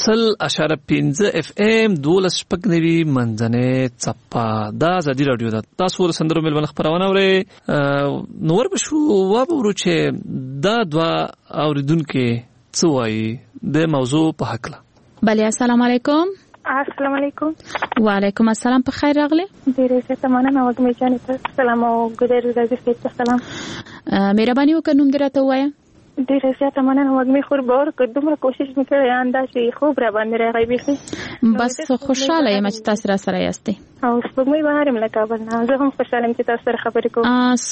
سل اشاره پنځه اف ام دولس شپږ نوي منځنۍ چپا دا ازادي رادیو ده. تاسو ور سندرو ملمن خبرونه اورئ. نور بشو وابورو چې دا دوا اوریدونکو څه وایي د موضوع په حق له. بله السلام علیکم. السلام علیکم. وعلیکم السلام. په خیر راغلی. ډیره ښه مننه. وګمې جانې ته سلام او ګډیر راځي ته سلام. مهرباني وکړه نوم دې راته ووایه. ډیره زیاته مننه. وګمې خور باور کړ دومره کوشش مې کړی انداسې خوب را باندې راغی بیخي. بس خوشاله یم چې تاسو را سره یاستئ. او سپوږمۍ بهر یم له کابل نه. زه هم خوشاله یم چې تاسو سره خبرې کوم.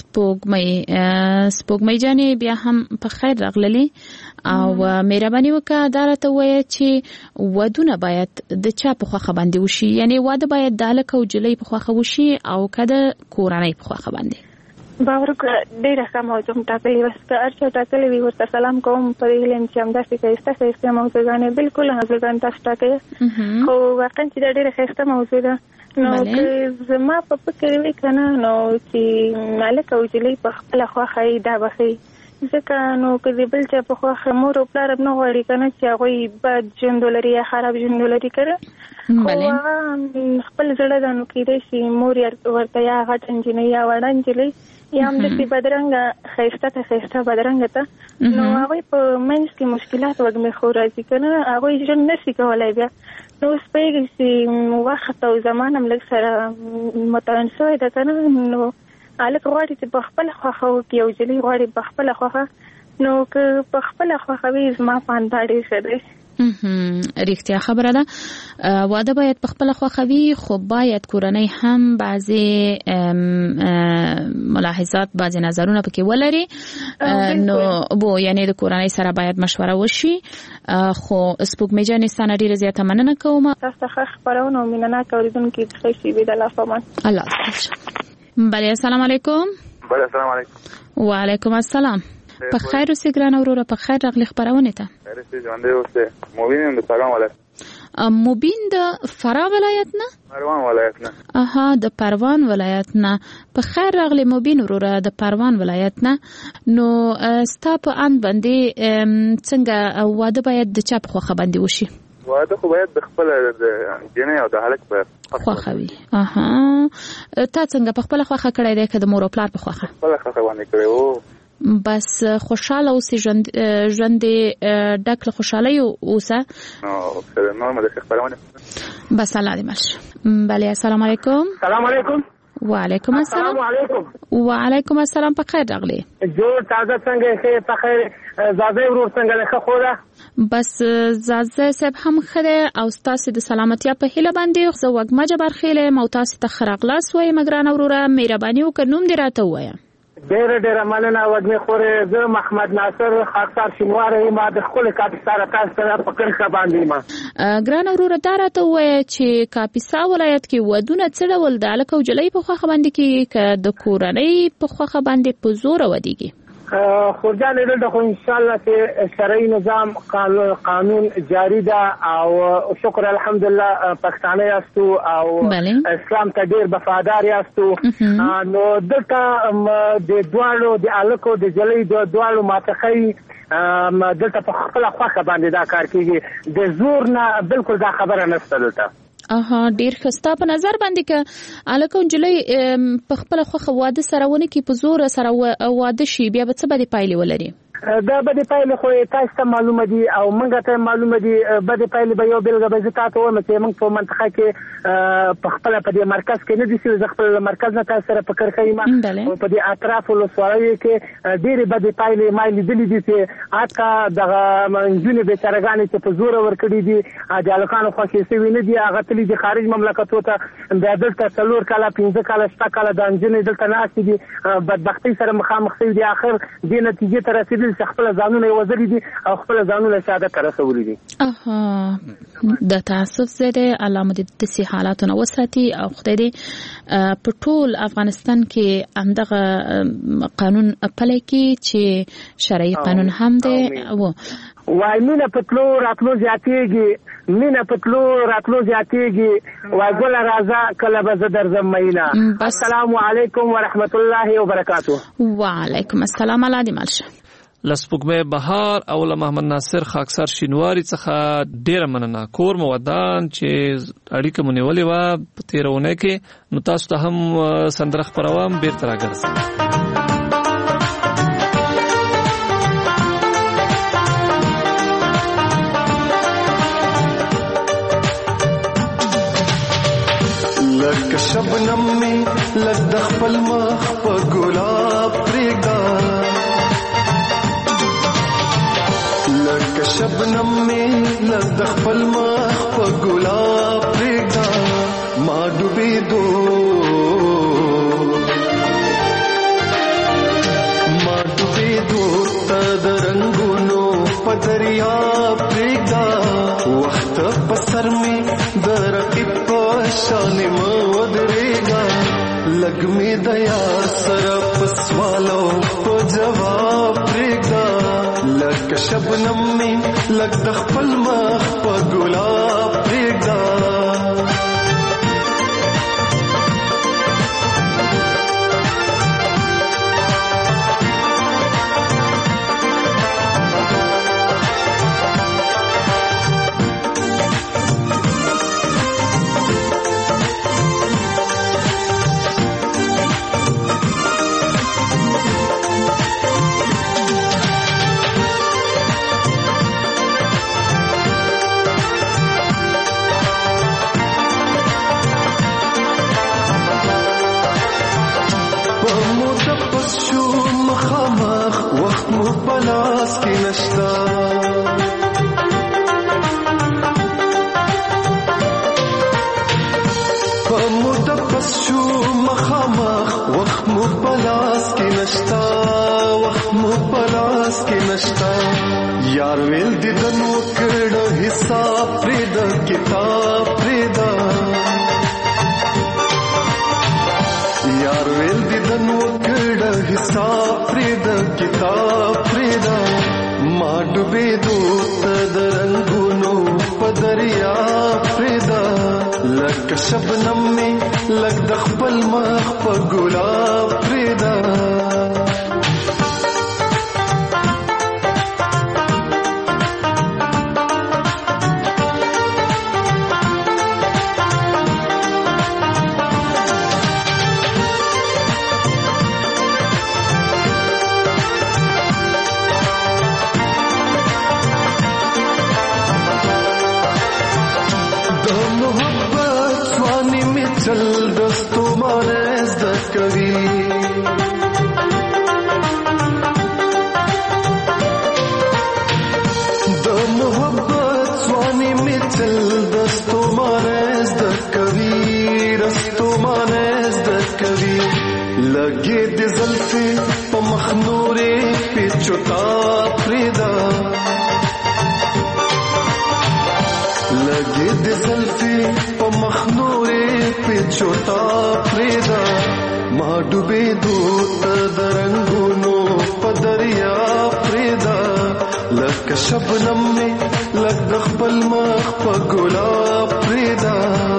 سپوږمۍ سپوږمۍ جانې بیا هم په خیر راغللې او مهرباني وکړه دا راته ووایه چې ودونه باید د چا په خوښه باندې وشي، یعنی واده باید د هلک او نجلۍ په خوښه وشي او که د کورنۍ په خوښه باندې؟ باور وکړه ډېره ښه موضوع م ټاکلې وه. که هر چا ټاکلې وي ورته سلام کوم په دې هیله یم چې همداسې ښایسته ښایسته موضوعګانې بلکل موضوعګانې تاسو ټاکئ، خو واقعا چې دا ډېره ښایسته موضوع ده. نو که زما په فکر وي که نه نو چې هلک او نجلۍ په خپله خوښه یې دا به ښه ځکه نو که د بل چا په خوښه مور او پلار هم نه غواړي که نه چې هغوی بد ژوند ولري یا خراب ژوند ولري که نه، خو هغه خپل زړه ده نو کېدای شي مور ورته یا غټه نجلۍ یا وړه نجلۍ یا هم داسې بدرنګه ښایسته ته ښایسته بدرنګه ته، نو هغوی په منځ کې مشکلات وږمې خو راځي که نه، هغوی ژوند نشي کولی بیا. نو اوس پوهېږئ چې وخت او زمان هم لږ سره متعین شوی ده که نه، نو هلک غواړي چې په خپله خوښه وکړي او نجلۍ غواړي په خپله خوښه، نو که په خپله خوښه وي زما په اند دا ډېر ښه دی. رښتیا خبره ده، واده باید په خپله خوښه وي، خو باید کورنۍ هم بعضې ملاحظات بعضې نظرونه پکې ولري، نو بو یعنی د کورنۍ سره باید مشوره وشي. خو سپوږمۍ جانې ستا نه ډېره زیاته مننه کوم. تاسو ته ښه خپرونه او مینهناکه اورېدونکي ښه شي د الله په امان. الله حافظ. بله السلام علیکم. بله السلام علیکم. وعلیکم السلام. په خیر اوسې ګرانه وروره، په خیر راغلې خپرونې ته. خیر اوسې ژوندی اوسې. مبین یم د پروان ولایت. مبین د فراه ولایت نه؟ پروان ولایت نه. اها د پروان ولایت نه. په خیر راغلې مبین وروره د پروان ولایت نه. نو ستا په اند باندې څنګه واده باید د چا په خوښه باندې وشي؟ واده خو باید د خپله د نجلۍ او د هلک په خوښه وي. اها تا څنګه په خپله خوښه کړی دی که د مور او پلار په خوښه؟ خپله خوښه باندې کړی و. بس خوشاله اوسې، ژوند ژوند دې ډک له خوشحالۍ اوسه. بس الله دې مل شه. بله السلام علیکم. سلام علیکم. وعلیکم السلام. وعلیکم السلام. په خیر راغلی. جوړ تازه څنګه ښه په خیر. زازی ورور څنګه ده ښه خو ده؟ بس زازی صاحب هم ښه دی او ستاسې د سلامتیا په هیله باندې زه وږمه جبارخیل یم او تاسې ته ښه راغلاست وایم ګرانه وروره. مهرباني وکړه نوم دې راته ووایه. ډېره ډېره مننه وږمې خورې. زه محمد ناصر خاکسار شینواری یم د ښکلې کاپیسا له تاسو سره په کرښه باندې یم. ګرانه وروره دا راته ووایه چې کاپیسا ولایت کې ودونه څه ډول د هلک او نجلۍ په خوښه باندې کېږي که د کورنۍ په خوښه باندې په زوره ودېږي؟ خورجانې دلته خو انشاءالله چې شرعي نظام قانون جاری ده او شکر الحمدلله پښتانه یاستو او اسلام ته ډېر وفادار یاستو، نو دلته د دواړو د هلک او د نجلۍ د دواړو ماتخۍ دلته په خپله خوښه باندې دا کار کېږي، د زور نه بالکل دا خبره نشته دلته. اها ډیر ښه. ستا په نظر باندې که هلک او نجلۍ په خپله خوښه واده سره ونه کړي، په زوره سره واده شي، بیا به څه بدې پایلې ولري؟ دا بدې پایلې خو تاسو ته معلومه دي او موږ ته معلومه دي. بدې پایلې به یو بېلګه به زه تا ته وایم چې موږ په منطقه کې په خپله په دې مرکز کې نه دي شوي، زه خپل مرکز نه تاسو سره په کرښه یم او په دې اطرافو ولسوالیو کې ډېرې بدې پایلې ما لیدلې دي چې حتی دغه نجونې بېچارهګانې چې په زوره ورکړي دي د هلکانو خوښې شوي نه دي، هغه تللي دي خارج مملکتو ته، بیا دلته څلور کاله پنځه کاله شپږ کاله دا نجونې دلته ناستې دي، بدبختۍ سره مخامخ شوي دي، آخر دې نتیجې ته رسېدلي چې خپل ځانونه یې وزري دي او خپل ځانونه شهادت ته رسولي دي. اها د تاسف زده الله مو د داسې حالاتو نه وساتي او خدای دې په ټول افغانستان کې همدغه قانون پلی کړي چې شرعي قانون هم دی. وای مینه په تلو راتلو زیاتېږي، مینه په تلو راتلو زیاتېږي، وای ګله راځه کله به زه درځم مینه. السلام علیکم ورحمت الله وبرکاتو. وعلیکم السلام. الله دې مل شه. لسپوږمۍ بهار او له محمد ناصر خاکسار شینواری څخه ډیره مننه. کور مو ودان چې اړیکه مو نیولې وه په تېرونه کې، نو تاسو ته هم سندره خپروم، بیرته راګرځم. لکه شبنم می لک د خپل مخ په ګلاب پرېږده، لکه شبنم می لک د خپل مخ په ګلاب پرېږده، ما ډوبېدو ما ډوبېدو ته د رنګونو په دریاب پرېږده، وخت په سر می د رقیب په شان مه ودرېږه، لږ مې د یار سره په سوالو په جواب پرېږده، لکه شبنم می لږ د خپل مخ په ګلاب پرېږده. پلاس کی نشتا پمدپس شو مخامخ وخت مو پلاس کی نشتا وخت مو پلاس کی نشتا یار ویل دیدن وکړ حساب پرې د کتاب پرې دا یار ویل دیدن وکړ حساب پرې د کتاب پرې دا ما ډوبېدو ته د رنګونو په دریا پرې دا لکه شبنم می لږ د خپل مخ په ګلاب پرې دا चल दस्तो माने दस कवि दो मोहब्बत स्वानी में चल दस्तो माने दस कवि रस्तो माने दस कवि लगे दिल से पमखनूरे पे चुता प्रेदा लगे दिल से पमखनूरे चोटा प्रेदा मा डुबेदो त रंगूनो पदरिया प्रेदा लक शबनम में लग दखबल मख प गुलाब प्रेदा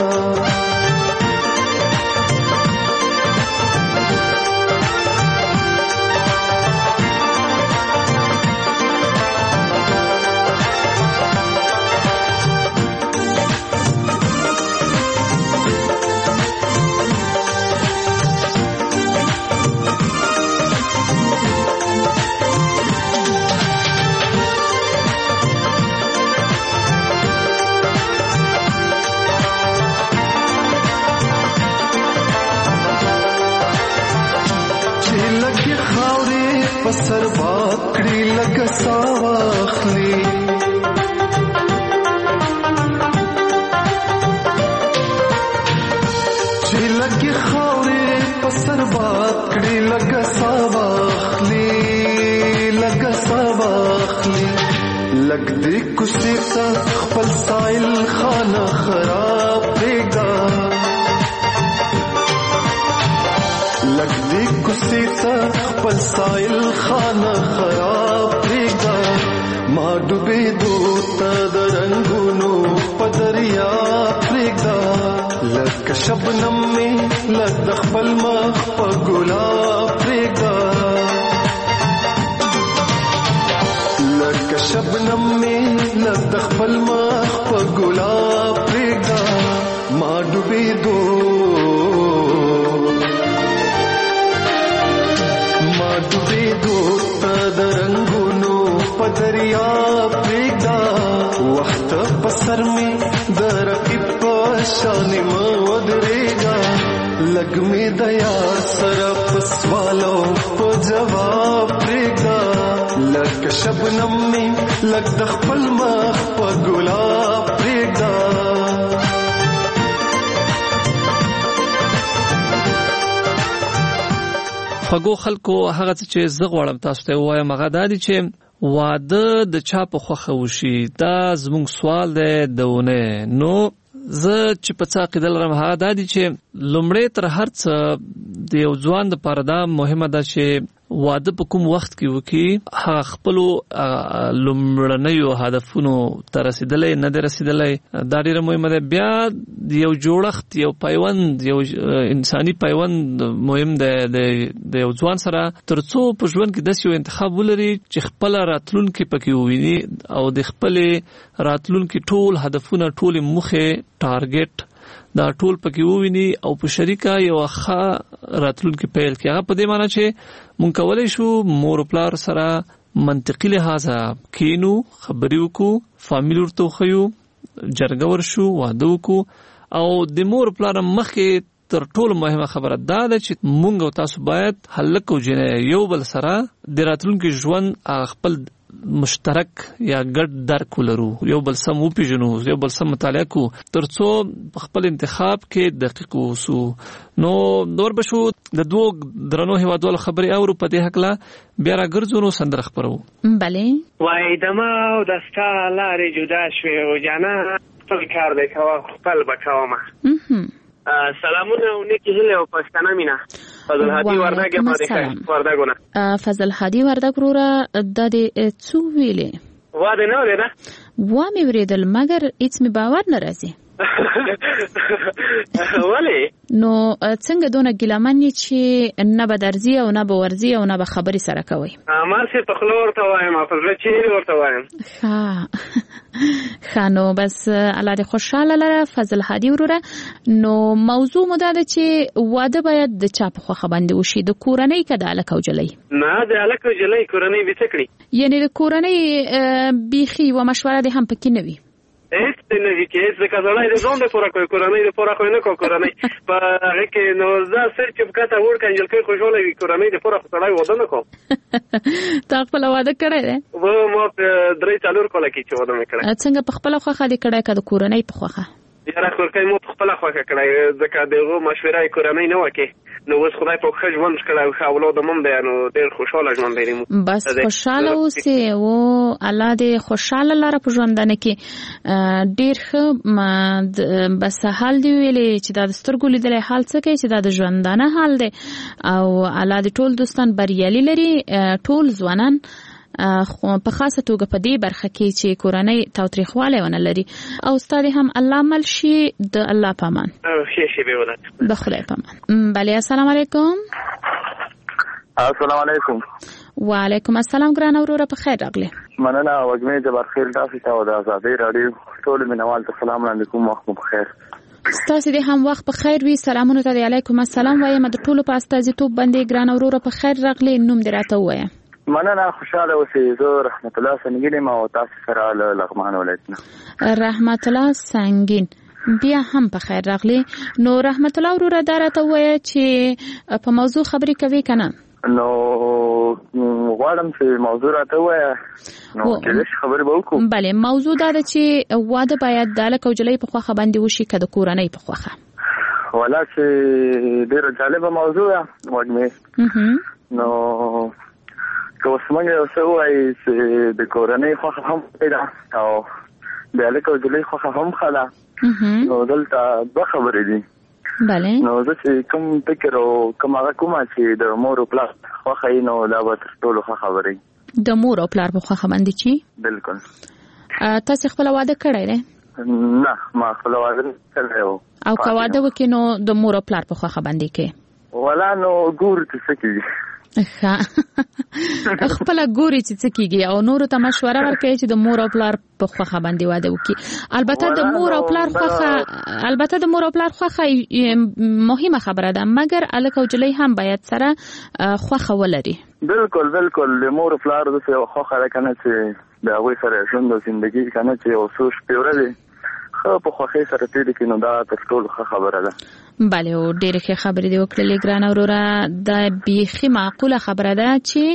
पसर बाकड़ी लग सावाखली चिलक खावरे पसर बाकड़ी लग सावाखली लग सावाखली लग दे कुसे सा खपल साइल खाना खराब देगा लग दे कुसे सा खपल साइल खाना खराब देगा मा डुबेदो त रंगूनो पदरिया प्रेगा लग शबनम में लग दखबल मख प गुलाब प्रेगा دریا پرېږده وخت په سر مې د رقیب په شان مه ودرېږه لږ مې د یار سره په سوالو په جواب پرېږده لکه شبنم مې لږ د خپل مخ په ګلاب پرېږده خوږو خلکو هغه څه چې زه غواړم تاسو ته ووایم هغه دا دي چې واده د چا په خوښه وشي دا زموږ سوال دی د اونۍ نو زه چې په څه عقیده لرم هغه دا دي چې لومړی تر هر څه د یو ځوان دپاره دا مهمه ده چې واده په کوم وخت کې وکړي هغه خپلو لومړنیو هدفونو ته رسېدلی نه دی رسېدلی دا ډېره مهمه ده بیا یو جوړښت یو پیوند یو انساني پیوند مهم دی د یو ځوان سره تر څو په ژوند کې داسې یو انتخاب ولري چې خپله راتلونکې پکې وویني او د خپلې راتلونکې ټول هدفونه ټولې موخې ټارګټ دا ټول پکې وویني او په شریکه یو ښه راتلونکي پیل کړي هغه په دې معنی چې مونږ کولی شو مور او پلار سره منطقي لحاظه کینو خبرې وکړو فامیل ورته وښیو جرګه ورشو واده وکړو او د مور او پلار مخکې تر ټولو مهمه خبره دا ده چې مونږ او تاسو باید هلک او جنۍ یو بل سره د راتلونکي ژوند خپل مشترک یا ګډ درک ولرو یو بل سم وپیژنو یو بل سم مطالعه کو ترڅو خپل انتخاب کې دقیق اوسو نو نور بشو د دوه درنو هیوادوالو خبرې اورو په دې حقله بیا راګرځو نو سندره خبرو بله وای دما او د ستا لارې جدا شوې او جانا خپل کار دی کوه خپل بچاومه سلامونه او نیکی هیله او پښتنه مینا فضل هادي وردګ باندې وردګونه فضل هادي وردګ وروره د دې څو ویلې وا دې نه ورېده وا مې ورېدل مګر هیڅ مې باور نه راځي ولی نو څنګه دونه ګیلمن چې نه به درځي او نه به ورځي او نه به خبرې سره کوي ما سي په خلو ورته وایم په زړه چې ورته وایم ها ها نو بس الله دې خوشاله لره فضل هادي وروره نو موضوع مو دا ده چې واده باید د چا په خوښه باندې وشي د کورنۍ که د هلک او جلۍ نه د هلک او جلۍ کورنۍ به څه کړي یعنې د کورنۍ بیخي یوه مشوره دې هم پکې نه وي هیڅ نه وي کې هیڅ ځکه سړی د ځان دپاره کوي کورنۍ دپاره خو یې نه کوه کورنۍ په هغې کې نو دا صرف چې په کته وړ که انجلکۍ خوشحاله وي کورنۍ دپاره خو سړی واده نه کوم تا خپله واده کړی دی ما په درې څلور کاله کې چې واده مې کړی څنګه په خپله خوښه دې کړی که د کورنۍ په خوښه یاره کورکۍ مو په خپله خوښه کړی ځکه د هغو مشوره یې کورنۍ نه وکړې نو اوس خدای په ښه ژوند کړی او ښه اولاد هم دی نو ډېر خوشحاله ژوند لري بس خوشحاله اوسې او الله دې خوشحاله لره په ژوندانه کې ډېر ښه بس حال دې ویلې چې دا د سترګو لیدلی حال څه کوي چې دا د ژوندانه حال دی او الله دې ټول دوستان بریالي لري ټول ځوانان په خاصه توګه په دې برخه کې چې کورنۍ تاوتریخوالی ونه لري او ستاسو هم الله مل شي د الله په امان ښه شي به ولات د خدای په امان بله السلام علیکم السلام علیکم وعلیکم السلام ګرانه وروره په خیر راغلی مننه وږمې جبار خیر تاسو ته او د ازادۍ راډیو ټول مینوال ته سلام وړاندې کوم وخت مو بخیر ستاسو دې هم وخت په خیر وي سلامونه ته علیکم السلام وایم د ټولو په استازیتوب باندې ګرانه وروره په خیر راغلی نوم دې راته ووایه مننه خوشاله اوسئ زه رحمت الله سنگین یم او تاسو سره له لغمان ولایت نه رحمت الله سنگین بیا هم په خیر راغلی نو رحمت الله وروره دا راته ووایه چې په موضوع خبرې کوي که نه نو غواړم چې موضوع راته ووایه نو کېدای شي خبرې به وکړو بلې موضوع دا ده چې واده باید د هلک او جلۍ په خوښه باندې وشي که د کورنۍ په خوښه ولا چې ډېره جالبه موضوع ده وږمې نو که اوس موږ یو څه ووایي چې د کورنۍ خوښه هم ښه ده او د هلک او جلۍ خوښه هم ښه ده نو دلته دوه خبرې دي بله نو زه چې کوم فکر او کوم هغه کومه چې د مور او پلار خوښه وي نو دا به تر ټولو ښه خبرې د مور او پلار په خوښه باندې چې بلکل تاسې خپله واده کړی دی نه ما خپله واده نه کړی و او که واده وکړې نو د مور او پلار په خوښه باندې کې ولا نو ګورو چې څه کېږي ښه خپل ګوري چې څه کیږي او نور ته مشوره ورکړي چې د مور او پلار په خوخه باندې واده وکړي. البته د مور او پلار خوخه البته د مور او پلار خوخه مهمه خبره ده، مګر الک او جلۍ هم باید سره خوخه ولري. بالکل بالکل د مور او پلار د څه خوخه ده کنه چې دا وې سره ژوند او ژوندۍ کنه چې او سوچ پیوره خو په خوخه سره تیر کې نو دا تر ټولو خبره ده. بله او ډېر ښه خبرې دی وکړلې ګران اوروره. دا بیخي معقوله خبره ده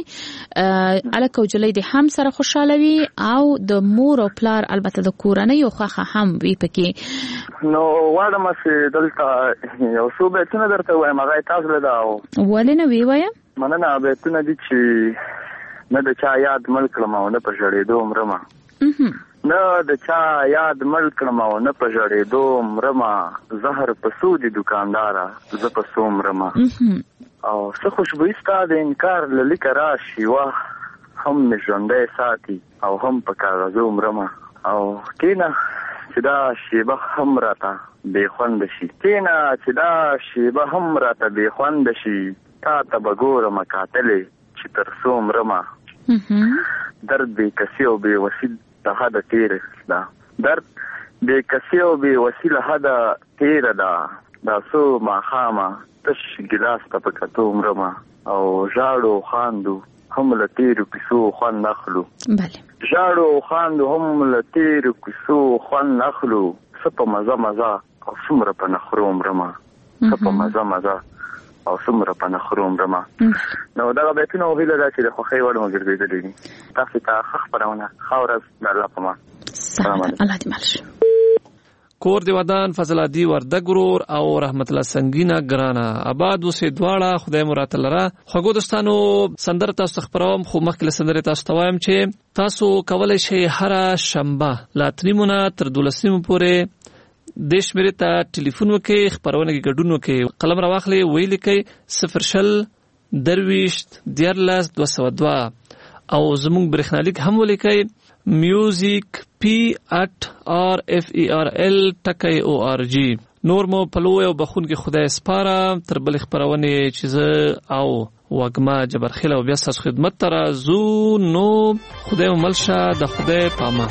چې الک او جلۍ د هم سره خوشاله وي او د مور او پلار البته د کورنۍ او خوخه هم وي پکې. نو واړه مې دلته یو څو بیتونه درته وایم هغه تاسو له دا ولې نه وی وایم مننه. بیتونه دي چې نه د چا یاد مل کړم او نه په ژړېدو مرمه، نه د چا یاد مل کړم او نه په ژړېدو مرمه، زهر په سودي دکانداره زه په څو مرمه. او څه خوشبويي ستا د انکار له لیکه راشي، واه هم مې ژوندی ساتي او هم په کاغذو مرمه. او کینه چې دا شیبه هم راته بې خونده شي، کینه چې دا شیبه هم راته بې خونده شي، تا ته به ګورم کاتلې چې تر څو مرمه. درد بې کسي او بې وسیل له حده تیره ده، درد بې کسي او بې وسیله حده تیره ده، دا څو ماښامه تش ګیلاس ته په کتو مرمه. او ژاړو خاندو هم له تیرو کیسو خوند اخلو، ژاړو خاندو هم له تیرو کیسو خوند اخلو، څه په مزه مزه او څومره په نخرو مرمه، څه په مزه مزه او څومره په نخرو مرمه. نو دغه بیتونه هیله ده چې د خوښۍ وړ مو ګرځېدلي دي. تاسو ته ښه خپرونه، ښه ورځ د الله په امان. الله دې مل شي. کور دی ودان فضل عادی وردګ ورور او رحمت الله سنگینا ګرانه آباد وسه دواړه خدای مراد لره. خو دوستانو سندر تاسو خبروم خو مخکله سندر تاسو توایم چې تاسو کولای شئ هر شنبه لاتنیمونه تر دولسمه پورې دیش مری ته ټلیفون وکي، خبرونه کې ګډون وکي، قلم را واخلي ویل کې صفر شل درويشت دیارلس دو سو دو او زموږ برېښنالیک هم ولیکي میوزیک پی ات آر اف ای آر ال ټکی او ار جی. نور مو پلو او بخون کې خدای سپاره تر بل خبرونه چې او وګما جبرخیل او بیا تاسو خدمت تر زو نو خدای ملشه د خدای پامه.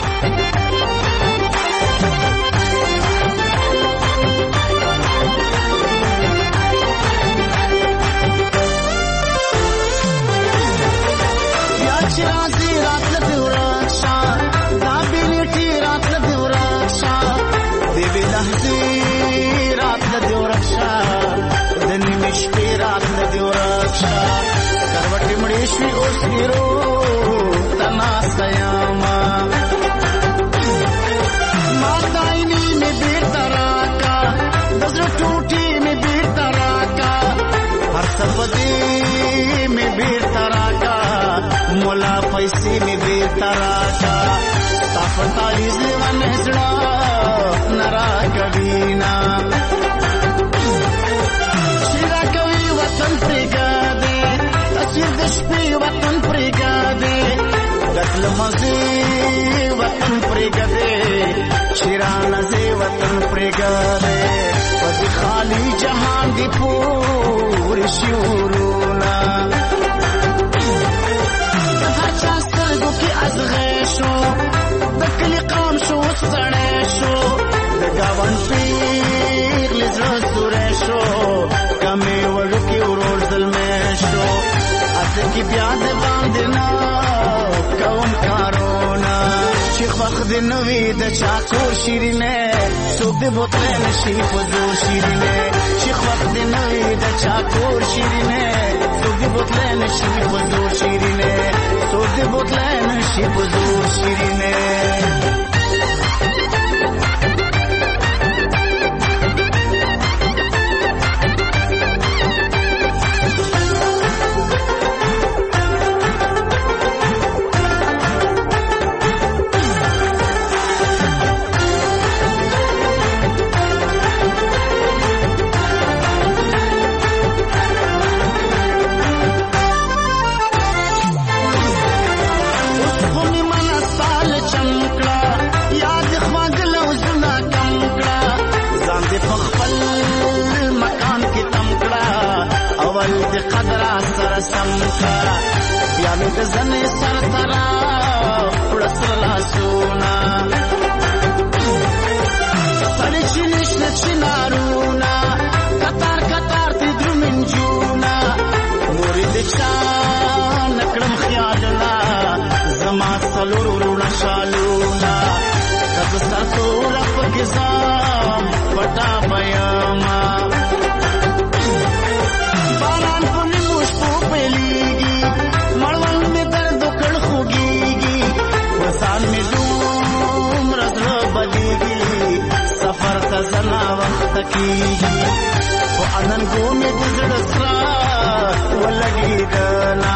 کروټی مړې شوې اوس هیرو تناسیاما ما دایني مې بیرته راکا دزړه ټوټې مې بیرته راکا هر څه بدې مې بیرته راکا مولا پیسې مې بیرته راکا تا په تالیز لیوانې زړه نه راکوینا شیرا کوي وطن پرېږدې تصویر د شپې وطن پرېږدې قتل مزې وطن پرېږدې شیرانه زې وطن پرېږدې په دې خالي جهان دې پورې شورونه د هر چا سترګو کې ازغې شو د کلي قام شو سړی شو د ګاونډ پیغلې زړه سوری شو کمې وړوکې ورور زلمی شو اته کې بیا د باندې نه کوم کارونه چې خوښ دې نه وي د چا کور شیرینې څوک دې بوتلی نه شي په زور شیرینې چې خوښ دې نه وي د چا کور شیرینې څوک دې بوتلی نه شي په زور شیرینې څوک دې بوتلی نه شي په زور شیرینې. مې د زنې سر ترا وړسل لاسونه سړی چې نشته چې نارونه کتار کتار تی درومنجونه مورې د چا نکړم خیالونه زما څلور وروڼه شالونه که زه سرتوره پکې ځم پټا به یمه باران په نیمو شپو پیلیږي مړوند مې درد وکړ خوږیږي وسان مې دومره زړه بدیږي سفر ته زه ناوخته کېږي خو اننګو مې د زړه سره ولګېدله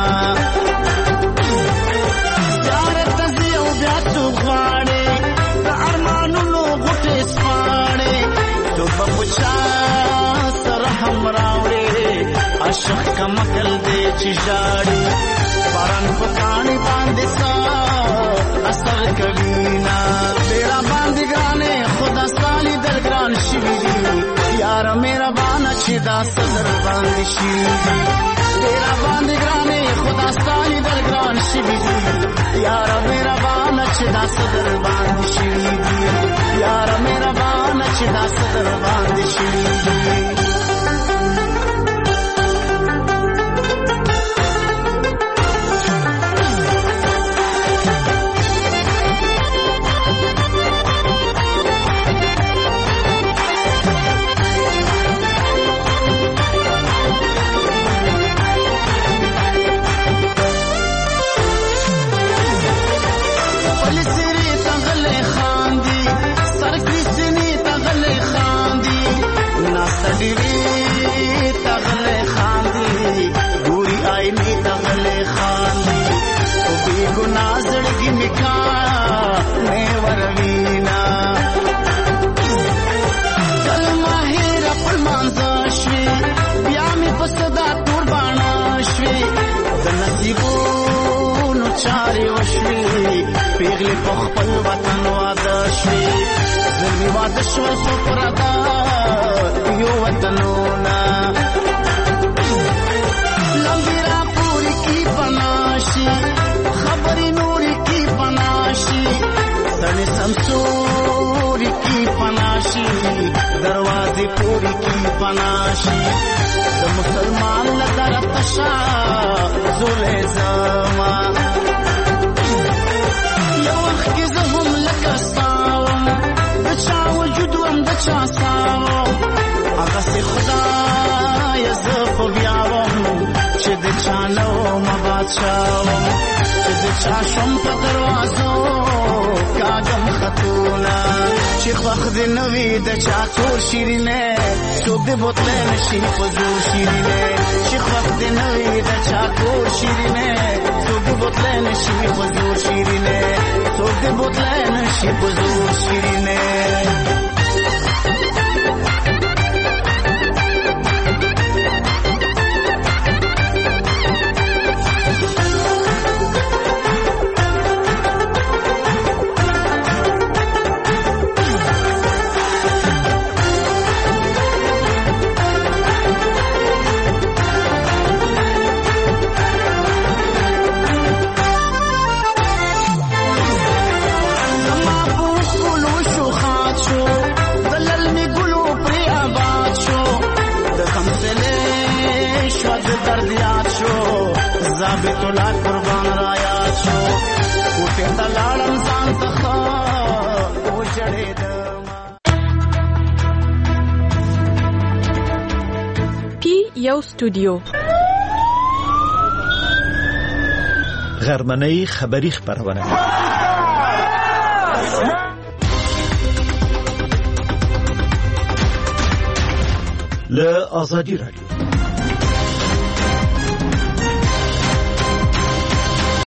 زیارت ته ځې او بیا څوک غواړې د ارمانونو غوټې سپاړې څوک به په چا سره هم راوړې عاشق کمکل دی چې ژاړي باران په کاڼي باندې سا اثر کوي نه تیرا باندې ګرانې خدا سالي دل ګران شوي دي یاره مهربانه چې دا صدر باندې شي تیرا باندې ګرانې خدا سالي دل ګران شوي دي یاره مهربانه چې دا صدر باندې شي یاره مهربانه چې دا صدر باندې شي پیغلی په خپل وطن واده شوي زلمي واده شوه خو پرته یو وطنونه لمبې راپورې کې پناه شي خبرې نورې کې پناه شي سړې سمسورې کې پناه شي دروازې پورې کې پناه شي د مسلمان له طرفه شا زولې زما یو وخت کې زه هم لکه ستا وم د چا وجود وم د چا سا وم هغسې خدایه زه خو بیا وم چې د چا نه ومه بادشاه وم چې د چا شوم په دروازو کاږم خطونه چې خوښ دې نه وي د چا کور شیرینې څوک دې بوتلی نه شي په زور شیرینې چې خوښ دې نه وي د چا کور شیرینې څوک دې بوتلی نه شي په زور شیرینې څوک دې بوتلی نه شي په زور شیرینې بیتولا قربان را یاد شو کوټه ته لاړم ځان ته خو وچړېدم پی یو سټوډیو غرمنۍ خبری خبرونه له آزادی رادیو